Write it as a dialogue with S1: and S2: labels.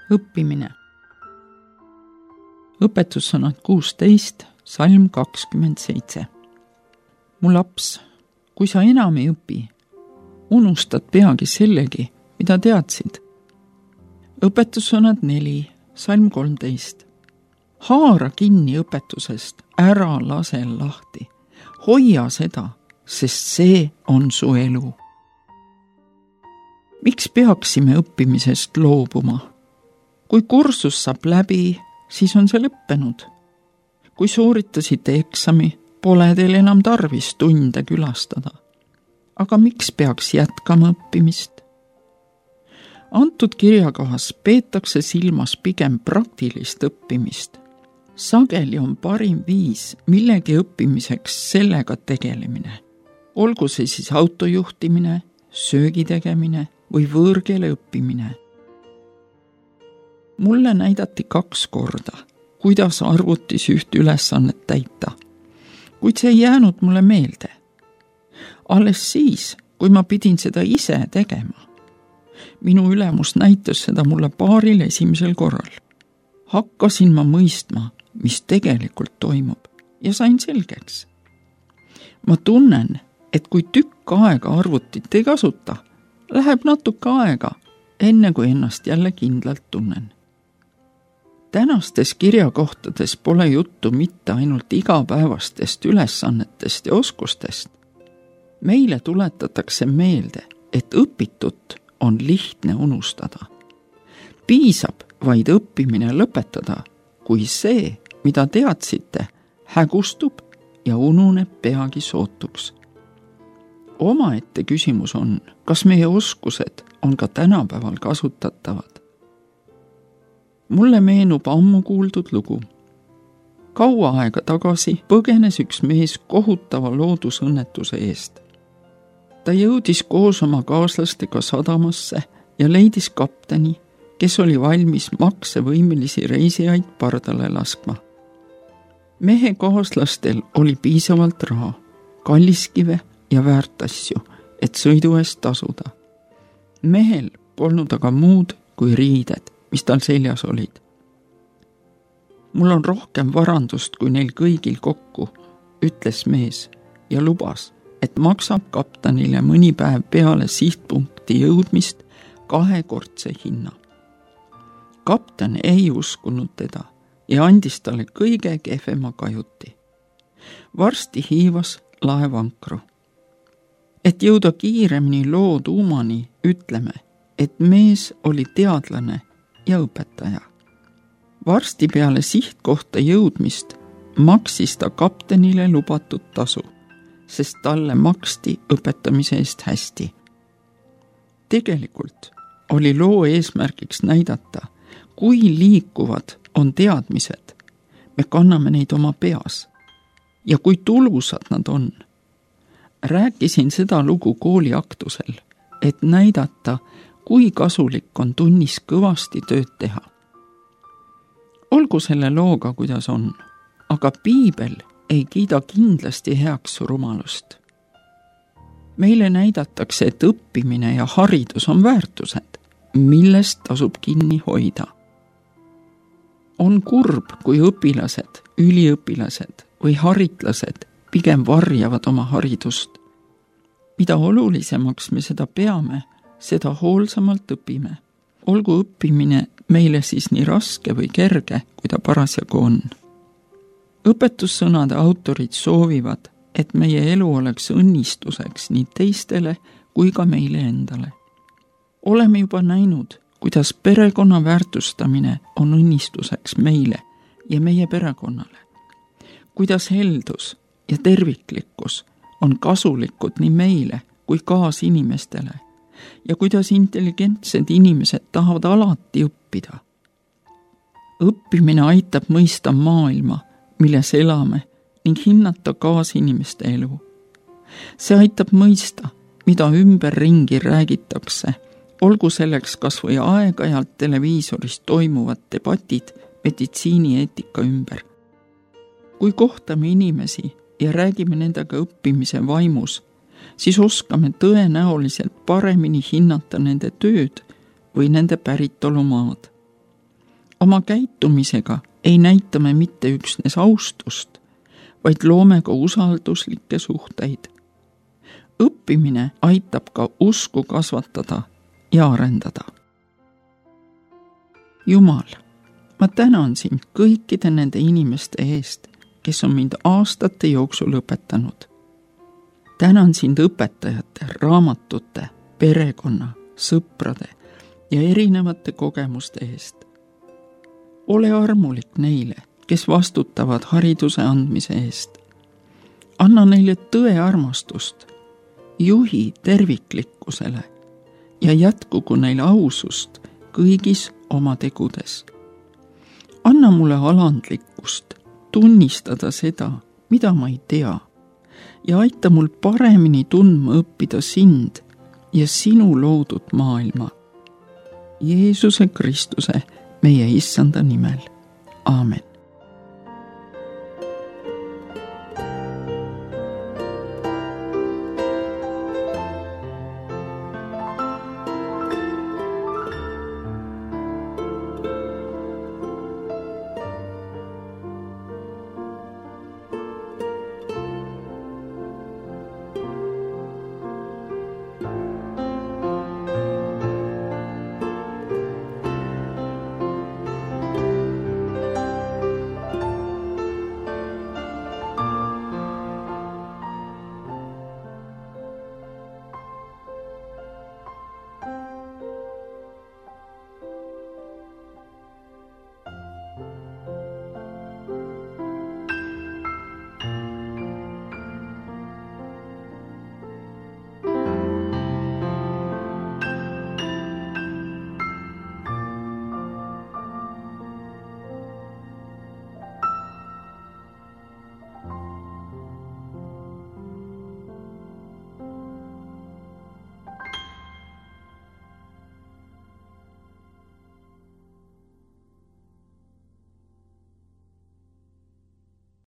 S1: Õppimine. Õpetussõnad 16, salm 27. Mu laps, kui sa enam ei õpi, unustad peagi sellegi, mida teadsid. Õpetussõnad 4, salm 13. Haara kinni õpetusest, ära lase lahti. Hoia seda, sest see on su elu. Miks peaksime õppimisest loobuma? Kui kursus saab läbi, siis on see lõppenud. Kui sooritasite eksami, pole teil enam tarvis tunde külastada. Aga miks peaks jätkama õppimist? Antud kirjakohas peetakse silmas pigem praktilist õppimist. Sageli on parim viis millegi õppimiseks sellega tegelemine. Olgu see siis autojuhtimine, söögi tegemine või võõrkeele õppimine. Mulle näidati 2 korda, kuidas arvutis üht ülesannet täita, kuid see ei jäänud mulle meelde. Alles siis, kui ma pidin seda ise tegema. Minu ülemus näitas seda mulle 2 esimesel korral. Hakkasin ma mõistma, mis tegelikult toimub ja sain selgeks. Ma tunnen, et kui tükk aega arvutit ei kasuta, läheb natuke aega, enne kui ennast jälle kindlalt tunnen. Tänastes kirjakohtades pole juttu mitte ainult igapäevastest ülesannetest ja oskustest. Meile tuletatakse meelde, et õpitut on lihtne unustada. Piisab vaid õppimine lõpetada, kui see, mida teadsite, hägustub ja ununeb peagi sootuks. Omaette küsimus on, kas meie oskused on ka tänapäeval kasutatavad. Mulle meenub ammu kuuldud lugu. Kaua aega tagasi põgenes üks mees kohutava loodusõnnetuse eest. Ta jõudis koos oma kaaslastega sadamasse ja leidis kapteni, kes oli valmis maksevõimelisi reisijaid pardale laskma. Mehe kaaslastel oli piisavalt raha, kalliskive ja väärtasju, et sõidu eest tasuda. Mehel polnud aga muud kui riided, mis tal seljas olid. Mul on rohkem varandust kui neil kõigil kokku, ütles mees ja lubas, et maksab kaptenile mõni päev peale sihtpunkti jõudmist 2-kordse hinna. Kapten ei uskunud teda ja andis talle kõige kehvema kajuti. Varsti hiivas laev ankru. Et jõuda kiiremini loo tuumani, ütleme, et mees oli teadlane ja õpetaja. Varsti peale sihtkohta jõudmist maksis ta kaptenile lubatud tasu, sest talle maksti õpetamise eest hästi. Tegelikult oli loo eesmärgiks näidata, kui liikuvad on teadmised. Me kanname neid oma peas ja kui tulusad nad on. Rääkisin seda lugu kooliaktusel, et näidata, kui kasulik on tunnis kõvasti tööd teha. Olgu selle looga, kuidas on, aga piibel ei kiida kindlasti heaks rumalust. Meile näidatakse, et õppimine ja haridus on väärtused, millest tasub kinni hoida. On kurb, kui õpilased, üliõpilased või haritlased pigem varjavad oma haridust. Mida olulisemaks me seda peame, seda hoolsamalt õpime. Olgu õppimine meile siis nii raske või kerge, kui ta parasjagu on. Õpetussõnade autorid soovivad, et meie elu oleks õnnistuseks nii teistele kui ka meile endale. Oleme juba näinud, kuidas perekonna väärtustamine on õnnistuseks meile ja meie perekonnale. Kuidas heldus ja terviklikkus on kasulikud nii meile kui kaasinimestele ja kuidas intelligentsed inimesed tahavad alati õppida. Õppimine aitab mõista maailma, milles elame ning hinnata kaasinimeste elu. See aitab mõista, mida ümberringi räägitakse, olgu selleks kas või aeg-ajalt televiisoris toimuvad debatid meditsiinieetika ümber. Kui kohtame inimesi ja räägime nendega õppimise vaimus, siis oskame tõenäoliselt paremini hinnata nende tööd või nende päritolumaad. Oma käitumisega ei näita me mitte üksnes austust, vaid loome ka usalduslikke suhteid. Õppimine aitab ka usku kasvatada ja arendada. Jumal, ma tänan sind kõikide nende inimeste eest, kes on mind aastate jooksul õpetanud. Tänan sind õpetajate, raamatute, perekonna, sõprade ja erinevate kogemuste eest. Ole armulik neile, kes vastutavad hariduse andmise eest. Anna neile tõe armastust, juhi terviklikkusele ja jätkugu neile ausust kõigis oma tegudes. Anna mulle alandlikkust tunnistada seda, mida ma ei tea, ja aita mul paremini tundma õppida sind ja sinu loodud maailma. Jeesuse Kristuse, meie Issanda nimel. Aamen.